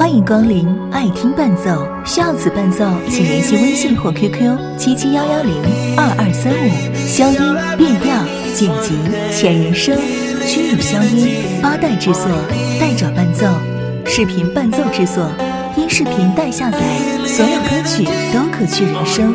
欢迎光临爱听伴奏，需要此伴奏请联系微信或 QQ 771102235，消音、变调、剪辑、前人声、区域消音、八代制作、代找伴奏、视频伴奏制作，因视频代下载，所有歌曲都可去人声。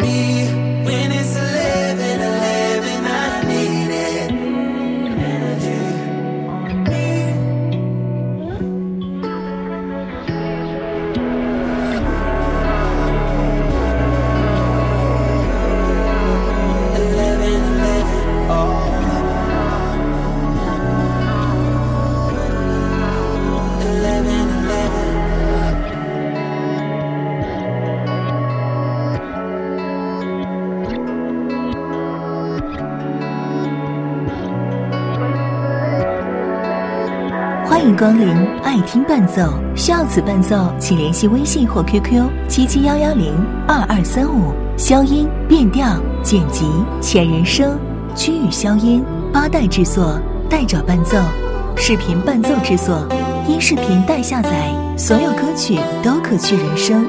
欢迎光临爱听伴奏，需要此伴奏请联系微信或 QQ 771102235，消音、变调、剪辑、前人声、区域消音、八代制作、代找伴奏、视频伴奏制作，因视频代下载，所有歌曲都可去人声。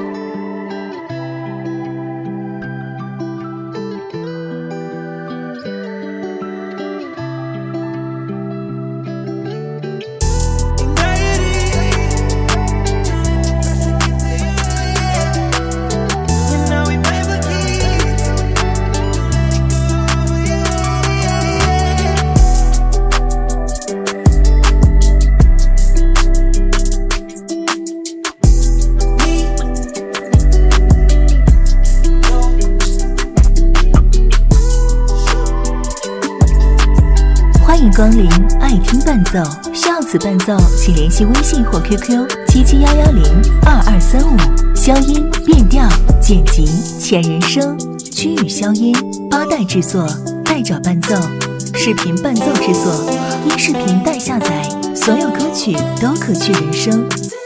欢迎光临爱听伴奏，需要此伴奏请联系微信或 QQ 771102235，消音、变调、剪辑、前人声、区域消音、八代制作、代找伴奏、视频伴奏制作，因视频代下载，所有歌曲都可去人声。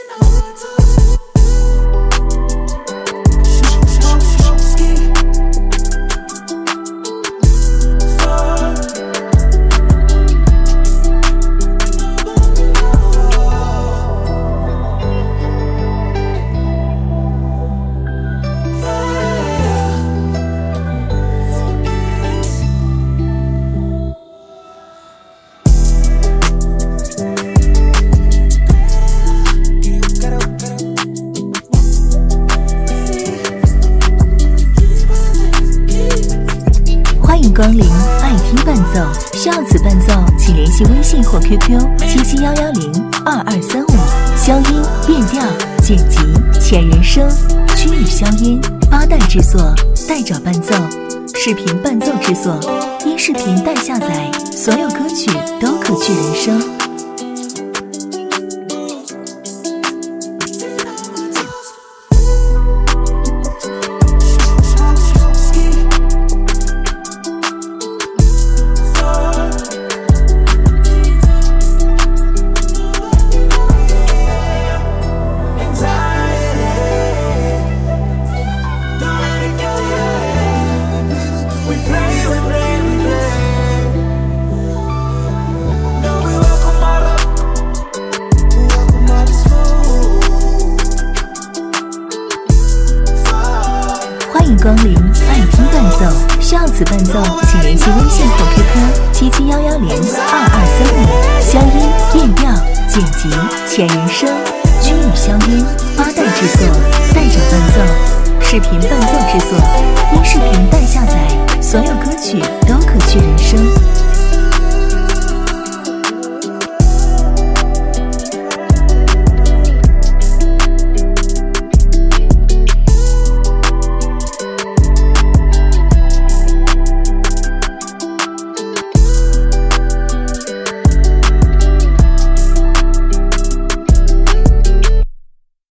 欢迎光临爱听伴奏，需要此伴奏请联系微信或 QQ 771102235，消音、变调、剪辑、前人声、区域消音、八代制作、代找伴奏、视频伴奏制作，因视频代下载，所有歌曲都可去人声。欢迎光临爱听伴奏，需要此伴奏请联系微信或 QQ 771102235，消音、变调、剪辑、前人声、区域消音、八代制作、代找伴奏、视频伴奏制作，因视频代下载，所有歌曲都可去人声。